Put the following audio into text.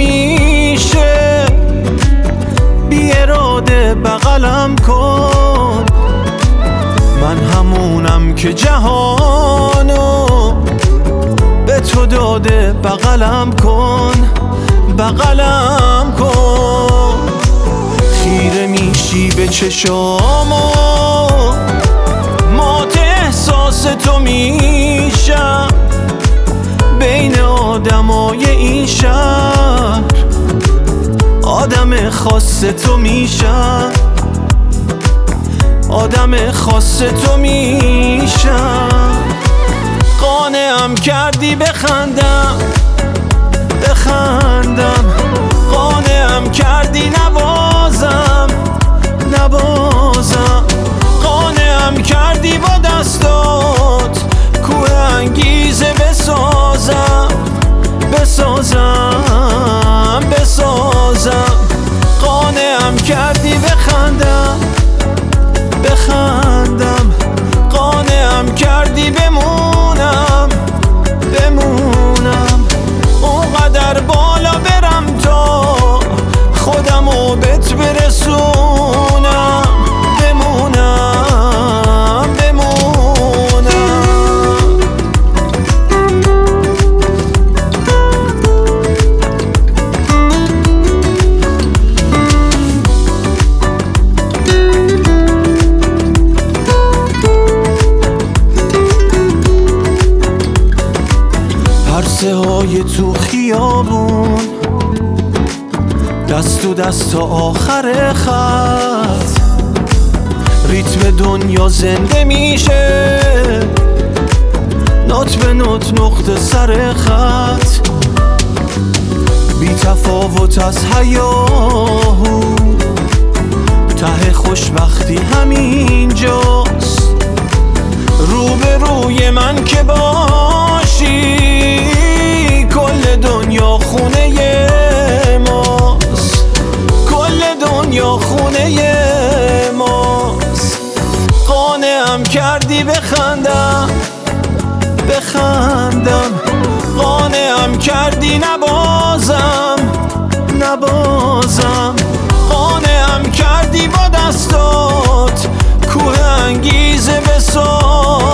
میشه بی اراده بغلم کن. من همونم که جهانو به تو داده بغلم کن، بغلم کن. خیره میشی به چشامو مات احساس تو میشم. بین آدمای این شهر آدم خاص تو میشم، آدم خاص تو میشم. قانعم کردی بخندم، بخندم. قانعم کردی نبازم، نبازم. قانعم کردی با دستات کوه انگیزه بسازم، بسازم، بسازم. قانعم کردی بخندم، بخندم. قانعم کردی بمونم، بمونم. اونقدر بالا برم تا خودمو بهت برسونم، بمونم، بمونم. پرسه های تو خیابون دست تو دست تا آخر خط. ریتم دنیا زنده میشه نوت به نوت نقطه سر خط. بی تفاوت از هیاهو ته خوشبختی همینجاست. روبروی من که باشی کل دنیا خونه ماست، کل دنیا خونه ماست. قانعم کردی بخندم، بخندم. قانعم کردی نبازم، نبازم. قانعم کردی با دستات کوه انگیزه بساز،